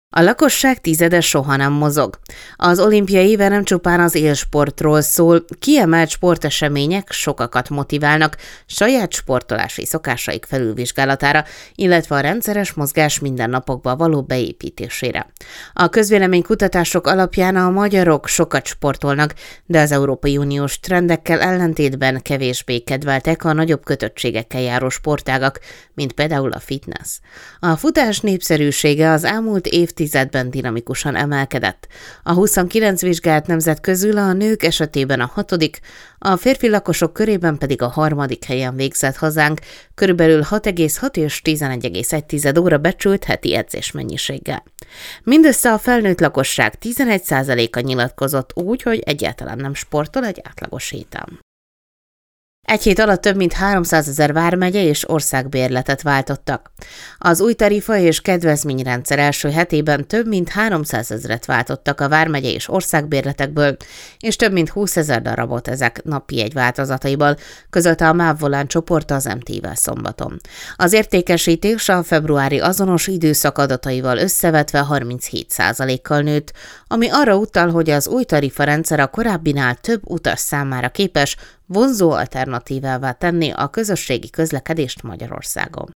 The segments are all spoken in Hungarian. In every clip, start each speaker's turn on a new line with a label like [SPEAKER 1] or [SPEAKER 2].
[SPEAKER 1] A lakosság tizede soha nem mozog. Az olimpiai éve nem csupán az élsportról szól, kiemelt sportesemények sokakat motiválnak saját sportolási szokásaik felülvizsgálatára, illetve a rendszeres mozgás mindennapokba való beépítésére. A közvéleménykutatások alapján a magyarok sokat sportolnak, de az Európai Uniós trendekkel ellentétben kevésbé kedveltek a nagyobb kötöttségekkel járó sportágak, mint például a fitness. A futás népszerűsége az elmúlt évtizedben dinamikusan emelkedett. A 29 vizsgált nemzet közül a nők esetében a 6., a férfi lakosok körében pedig a 3. helyen végzett hazánk, körülbelül 6,6 és 11,1 óra becsült heti edzésmennyiséggel. Mindössze a felnőtt lakosság 11%-a nyilatkozott úgy, hogy egyáltalán nem sportol egy átlagos héten. Egy hét alatt több mint 300 000 vármegye és országbérletet váltottak. Az új tarifa és kedvezményrendszer első hetében több mint 300 000-et váltottak a vármegye és országbérletekből, és több mint 20 000 darabot ezek napi jegyváltozataiból, közölte a MÁV Volán csoport az MT-vel szombaton. Az értékesítés a februári azonos időszak adataival összevetve 37%-kal nőtt, ami arra utal, hogy az új tarifarendszer a korábbinál több utas számára képes vonzó alternatívává tenni a közösségi közlekedést Magyarországon.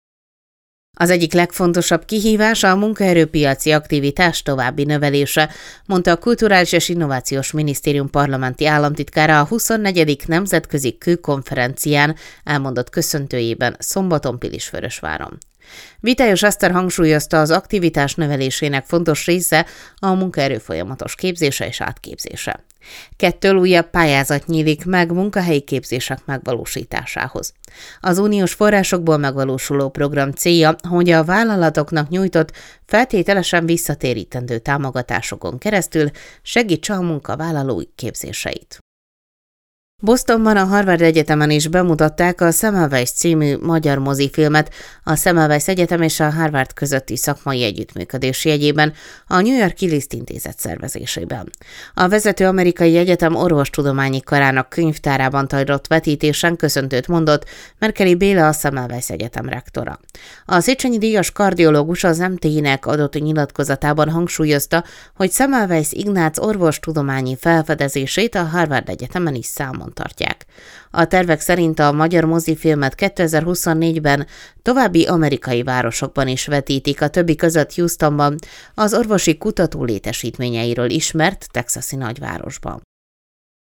[SPEAKER 1] Az egyik legfontosabb kihívás a munkaerőpiaci aktivitás további növelése, mondta a Kulturális és Innovációs Minisztérium parlamenti államtitkára a 24. Nemzetközi Kőkonferencián elmondott köszöntőjében szombaton Pilisvörösváron. Vitályos Eszter hangsúlyozta, az aktivitás növelésének fontos része a munkaerő folyamatos képzése és átképzése. 2 újabb pályázat nyílik meg munkahelyi képzések megvalósításához. Az uniós forrásokból megvalósuló program célja, hogy a vállalatoknak nyújtott feltételesen visszatérítendő támogatásokon keresztül segítse a munkavállalói képzéseit. Bostonban a Harvard Egyetemen is bemutatták a Semmelweis című magyar mozifilmet a Semmelweis Egyetem és a Harvard közötti szakmai együttműködés jegyében a New York-i Liszt Intézet szervezésében. A vezető amerikai egyetem orvostudományi karának könyvtárában tartott vetítésen köszöntőt mondott Merkeli Béla, a Semmelweis Egyetem rektora. A Széchenyi díjas kardiológus az MTI-nek adott nyilatkozatában hangsúlyozta, hogy Semmelweis Ignác orvostudományi felfedezését a Harvard Egyetemen is számon tartják. A tervek szerint a magyar mozifilmet 2024-ben további amerikai városokban is vetítik, a többi között Houstonban, az orvosi kutató létesítményeiről ismert texasi nagyvárosban.